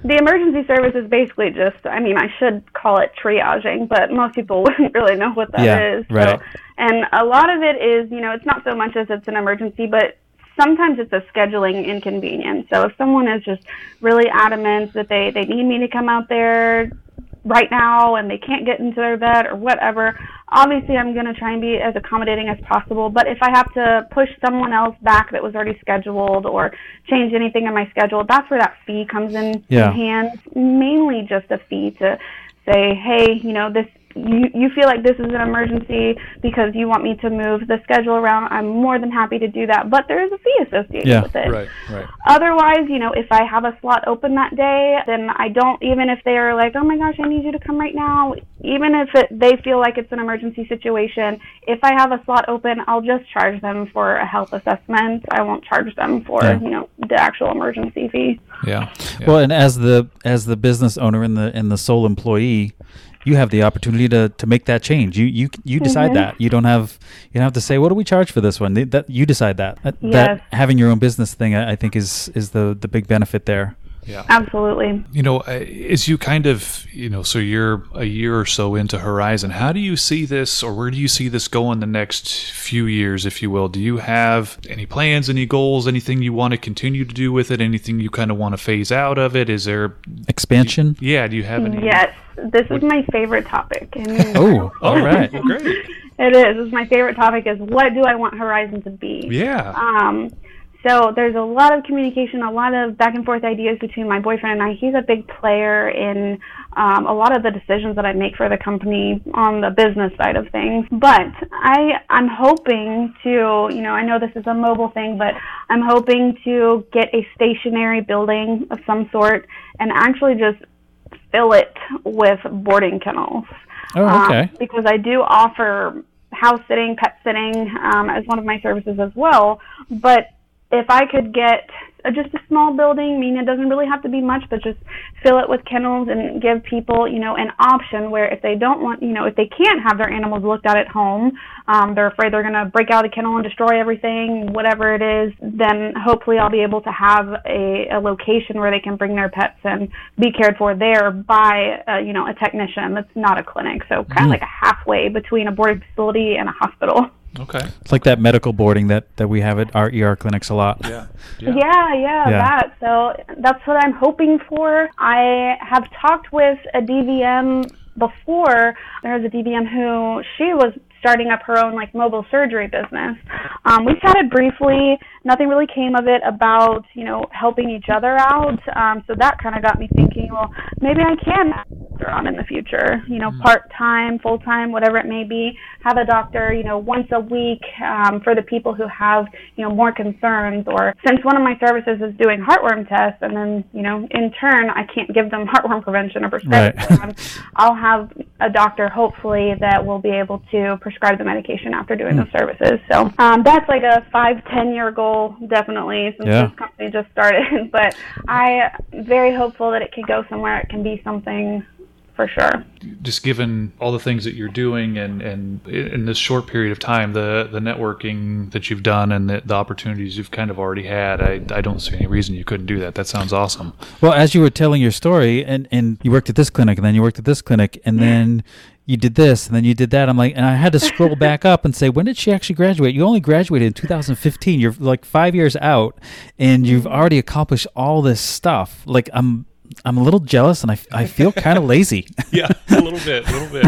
The emergency service is basically just, I mean, I should call it triaging, but most people wouldn't really know what that yeah, is. Right. So, and a lot of it is, you know, it's not so much as it's an emergency, but sometimes it's a scheduling inconvenience. So if someone is just really adamant that they, they need me to come out there right now and they can't get into their bed or whatever, obviously I'm going to try and be as accommodating as possible. But if I have to push someone else back that was already scheduled or change anything in my schedule, that's where that fee comes in, yeah. in hand. Mainly just a fee to say, hey, you know, this you, you feel like this is an emergency because you want me to move the schedule around. I'm more than happy to do that, but there is a fee associated yeah. with it. Right, right. Otherwise, you know, if I have a slot open that day, then I don't, even if they are like, oh my gosh, I need you to come right now, even if it, they feel like it's an emergency situation, if I have a slot open, I'll just charge them for a health assessment. I won't charge them for, yeah. you know, the actual emergency fee. Yeah. yeah. Well, and as the as the business owner and the and the sole employee, you have the opportunity to, to make that change. You you you decide mm-hmm. that. You don't have you don't have to say, what do we charge for this one? That you decide that. That, yes. that having your own business thing, I, I think, is is the the big benefit there. Yeah, absolutely. You know, as you kind of, you know, so you're a year or so into Horizon, how do you see this, or where do you see this going the next few years, if you will? Do you have any plans, any goals, anything you want to continue to do with it? Anything you kind of want to phase out of it? Is there expansion? Do you, yeah. Do you have any? Yes, this is my favorite topic. And oh, all right. Well, great. It is. It's my favorite topic. Is what do I want Horizon to be? Yeah. Um. So there's a lot of communication, a lot of back and forth ideas between my boyfriend and I. He's a big player in um, a lot of the decisions that I make for the company on the business side of things. But I, I'm hoping to, you know, I know this is a mobile thing, but I'm hoping to get a stationary building of some sort and actually just fill it with boarding kennels. Oh, okay. Um, because I do offer house sitting, pet sitting um, as one of my services as well. But if I could get a, just a small building, I mean, it doesn't really have to be much, but just fill it with kennels and give people, you know, an option where if they don't want, you know, if they can't have their animals looked at at home, um, they're afraid they're going to break out a kennel and destroy everything, whatever it is, then hopefully I'll be able to have a, a location where they can bring their pets and be cared for there by, uh, you know, a technician that's not a clinic. So kind of mm. like a halfway between a boarding facility and a hospital. Okay. It's like that medical boarding that, that we have at our E R clinics a lot. Yeah. Yeah. yeah, yeah, yeah, that. So that's what I'm hoping for. I have talked with a D V M before. There was a D V M who, she was starting up her own like mobile surgery business. Um, we chatted briefly. Nothing really came of it about, you know, helping each other out. Um, so that kind of got me thinking, well, maybe I can have a doctor on in the future, you know, mm. part-time, full-time, whatever it may be, have a doctor, you know, once a week um, for the people who have, you know, more concerns. Or since one of my services is doing heartworm tests, and then, you know, in turn, I can't give them heartworm prevention or prescribe right. them, I'll have a doctor, hopefully, that will be able to prescribe the medication after doing mm. those services. So um, that's like a five, ten-year goal. Definitely, since yeah. this company just started. But I'm very hopeful that it can go somewhere. It can be something for sure. Just given all the things that you're doing and, and in this short period of time, the, the networking that you've done and the, the opportunities you've kind of already had, I, I don't see any reason you couldn't do that. That sounds awesome. Well, as you were telling your story, and, and you worked at this clinic, and then you worked at this clinic, and then you did this, and then you did that. I'm like, and I had to scroll back up and say, when did she actually graduate? You only graduated in two thousand fifteen. You're like five years out, and you've already accomplished all this stuff. Like, I'm I'm a little jealous, and I, I feel kind of lazy. Yeah, a little bit, a little bit.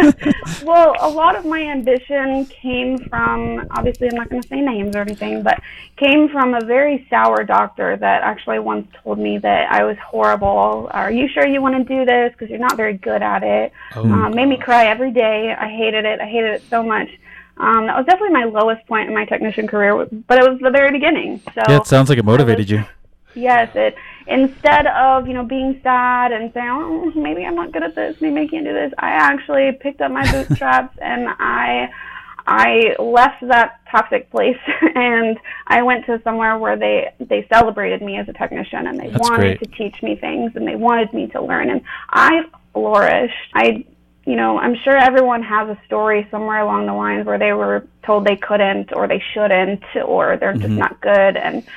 Well, a lot of my ambition came from, obviously I'm not going to say names or anything, but came from a very sour doctor that actually once told me that I was horrible. Are you sure you want to do this? Because you're not very good at it. Oh, um, made me cry every day. I hated it. I hated it so much. Um, that was definitely my lowest point in my technician career, but it was the very beginning. So yeah, it sounds like it motivated you. Yes, it instead of, you know, being sad and saying, oh, maybe I'm not good at this, maybe I can't do this, I actually picked up my bootstraps and I I left that toxic place and I went to somewhere where they, they celebrated me as a technician and they That's wanted great. to teach me things and they wanted me to learn, and I flourished. I You know, I'm sure everyone has a story somewhere along the lines where they were told they couldn't or they shouldn't or they're just mm-hmm. not good. And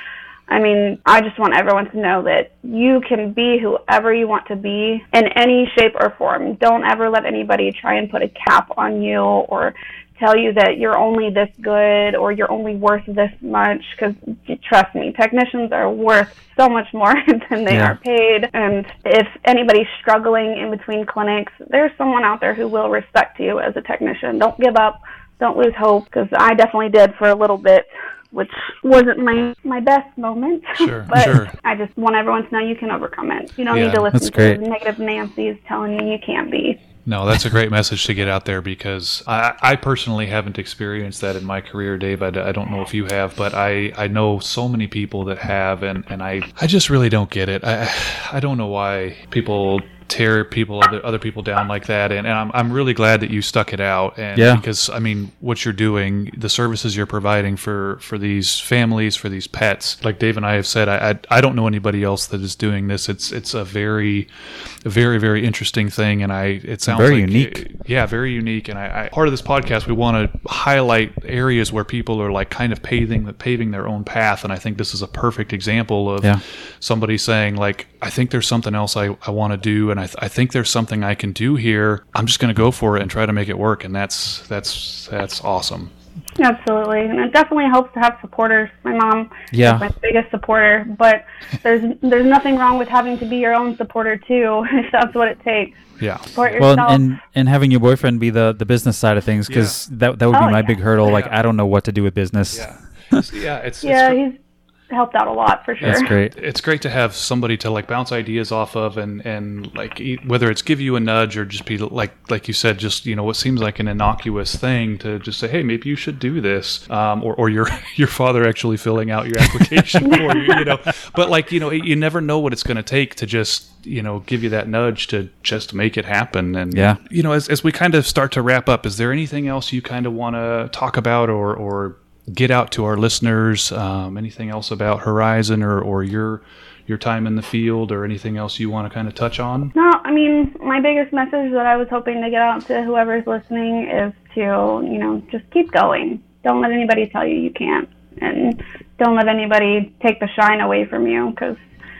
I mean, I just want everyone to know that you can be whoever you want to be in any shape or form. Don't ever let anybody try and put a cap on you or tell you that you're only this good or you're only worth this much, because trust me, technicians are worth so much more than they yeah. are paid. And if anybody's struggling in between clinics, there's someone out there who will respect you as a technician. Don't give up. Don't lose hope, because I definitely did for a little bit, which wasn't my, my best moment. Sure, but sure. I just want everyone to know you can overcome it. You don't yeah, need to listen to great. negative Nancy's telling you you can't be. No, that's a great message to get out there, because I, I personally haven't experienced that in my career, Dave. I, I don't know if you have, but I, I know so many people that have, and, and I, I just really don't get it. I I don't know why people tear people other other people down like that, and, and I'm I'm really glad that you stuck it out, and yeah. because I mean what you're doing, the services you're providing for, for these families, for these pets, like Dave and I have said, I, I I don't know anybody else that is doing this. It's it's a very very very interesting thing, and I it sounds very like, unique. Yeah, very unique. And I, I part of this podcast, we want to highlight areas where people are like kind of paving paving their own path, and I think this is a perfect example of yeah. somebody saying like, I think there's something else I, I want to do, and I, th- I think there's something I can do here. I'm just going to go for it and try to make it work, and that's that's that's awesome. Absolutely, and it definitely helps to have supporters. My mom yeah. is my biggest supporter, but there's there's nothing wrong with having to be your own supporter too, if that's what it takes. Yeah. Support yourself. Well, and and having your boyfriend be the, the business side of things, because yeah. that that would be oh, my yeah. big hurdle. Yeah. Like, I don't know what to do with business. Yeah. It's, yeah. It's yeah. it's, he's helped out a lot for sure. That's great. It's great to have somebody to like bounce ideas off of, and and like whether it's give you a nudge or just be like like you said, just you know what seems like an innocuous thing to just say, hey, maybe you should do this, um, or or your your father actually filling out your application for you, you know. But like you know, you never know what it's going to take to just you know give you that nudge to just make it happen. And yeah, you know, as as we kind of start to wrap up, is there anything else you kind of want to talk about or or get out to our listeners, um, anything else about Horizon or, or your your time in the field, or anything else you want to kind of touch on? No, I mean, my biggest message that I was hoping to get out to whoever's listening is to, you know, just keep going. Don't let anybody tell you you can't, and don't let anybody take the shine away from you, because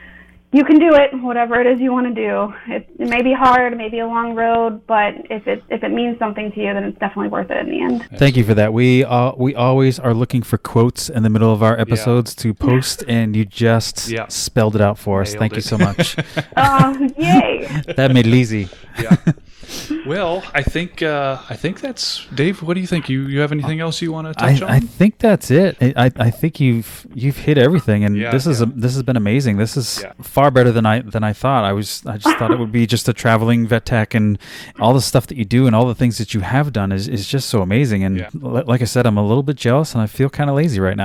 you can do it, whatever it is you want to do. It, it may be hard, it may be a long road, but if it if it means something to you, then it's definitely worth it in the end. Thank you for that. We uh, we always are looking for quotes in the middle of our episodes yeah. to post, and you just yeah. spelled it out for us. Nailed Thank it. you so much. Oh, yay! That made it easy. Yeah. Well, I think uh, I think that's Dave. What do you think? You you have anything else you want to touch I, on? I think that's it. I, I think you've you've hit everything, and Yeah, this is yeah. a, this has been amazing. This is Yeah. far better than I than I thought. I was I just thought it would be just a traveling vet tech, and all the stuff that you do and all the things that you have done is, is just so amazing. And Yeah. li- like I said, I'm a little bit jealous, and I feel kind of lazy right now.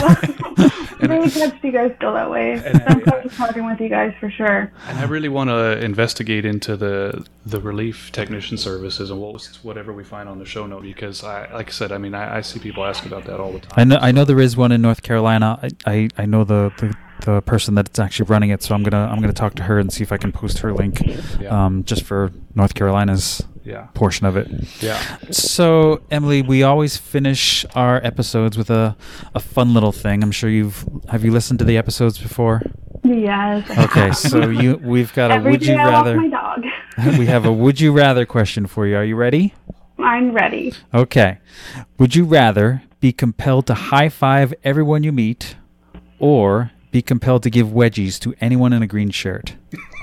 I'm really touched you guys feel that way. And I- I'm glad to talking with you guys for sure. And I really want to investigate into the the relief technician services and what was, whatever we find on the show note, because I like I said, I mean I, I see people ask about that all the time. I know I know there is one in North Carolina. I, I, I know the, the, the person that's actually running it, so I'm gonna I'm gonna talk to her and see if I can post her link, Yeah. um, just for North Carolina's Yeah. portion of it. Yeah. So, Emily, we always finish our episodes with a, a fun little thing. I'm sure you've have you listened to the episodes before? Yes. Okay, so you we've got a Every would day you I walk rather my dog. we have a would you rather question for you. Are you ready? I'm ready. Okay. Would you rather be compelled to high five everyone you meet, or be compelled to give wedgies to anyone in a green shirt?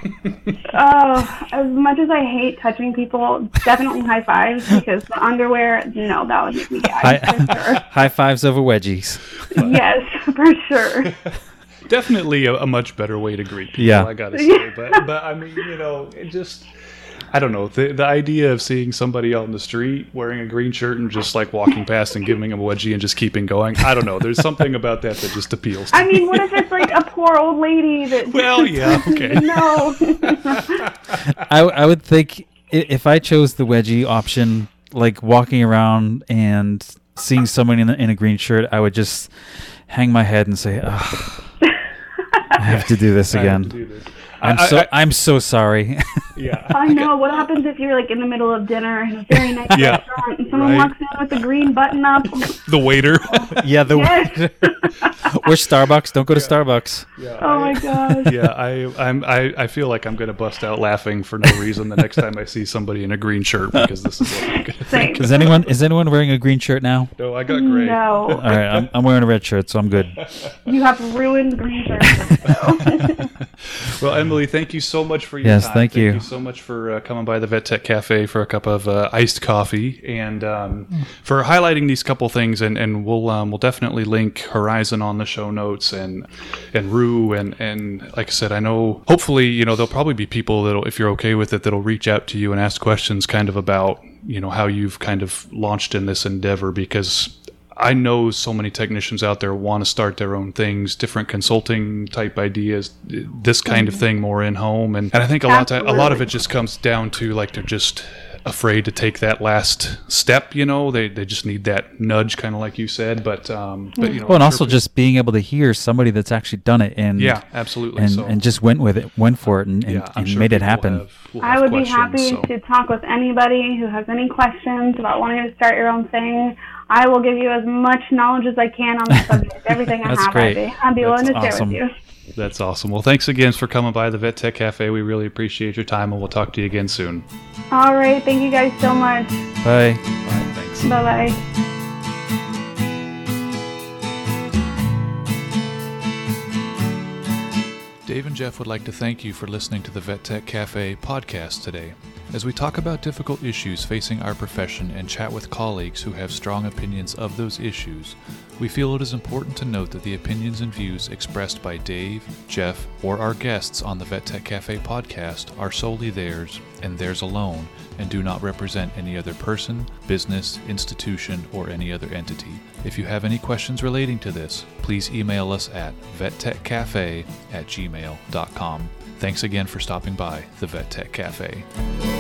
Oh, as much as I hate touching people, definitely high fives, because the underwear, no, that would make me gag High, for sure. high fives over wedgies. Yes, for sure. Definitely a, a much better way to greet people, Yeah. I gotta say. But but I mean, you know, it just I don't know. The the idea of seeing somebody out in the street wearing a green shirt and just like walking past and giving them a wedgie and just keeping going. I don't know. There's something about that that just appeals to I me. mean, what if it's like a poor old lady that... Well, yeah, okay. No. I, I would think i- if I chose the wedgie option, like walking around and seeing someone in a, in a green shirt, I would just hang my head and say, "Ugh, I have to do this I have again." to do this. I'm I, so I, I'm so sorry. Yeah. I know. What happens if you're like in the middle of dinner in a very nice Yeah, restaurant and someone right. walks in with a green button up? The waiter. yeah, the Yes. or Starbucks. Don't go to Starbucks. Yeah, Oh my gosh. Yeah, I, I'm, I, I feel like I'm going to bust out laughing for no reason the next time I see somebody in a green shirt because this is what I'm going to Same. think. Is anyone is anyone wearing a green shirt now? No, I got gray. No. All right, I'm, I'm wearing a red shirt, so I'm good. You have ruined green shirts. So. Well, Emily, thank you so much for your Yes, time. thank you. Thank you so much for uh, coming by the Vet Tech Cafe for a cup of uh, iced coffee and um, for highlighting these couple things. And, and we'll um, we'll definitely link Horizon on the show notes and and Rue and and like I said, I know hopefully you know there'll probably be people that'll, if you're okay with it, that'll reach out to you and ask questions kind of about you know how you've kind of launched in this endeavor, because I know so many technicians out there want to start their own things, different consulting type ideas, this kind mm-hmm. of thing more in home, and, and I think a lot of, a lot of it just comes down to like they're just afraid to take that last step. You know, they they just need that nudge, kind of like you said. But um, but you know, well, and I'm also sure just being able to hear somebody that's actually done it and yeah, absolutely, and, so, and just went with it, went for it, and, and, yeah, I'm and sure made it people happen. will have, will have I would be questions, happy so. to talk with anybody who has any questions about wanting to start your own thing. I will give you as much knowledge as I can on the subject. Everything I That's have, great. I'd be, I'd be willing to That's share awesome. with you. That's awesome. Well, thanks again for coming by the Vet Tech Cafe. We really appreciate your time, and we'll talk to you again soon. All right. Thank you guys so much. Bye. Bye. Thanks. Bye-bye. Dave and Jeff would like to thank you for listening to the Vet Tech Cafe podcast today. As we talk about difficult issues facing our profession and chat with colleagues who have strong opinions of those issues, we feel it is important to note that the opinions and views expressed by Dave, Jeff, or our guests on the Vet Tech Cafe podcast are solely theirs and theirs alone, and do not represent any other person, business, institution, or any other entity. If you have any questions relating to this, please email us at vettechcafe at gmail dot com. Thanks again for stopping by the Vet Tech Cafe.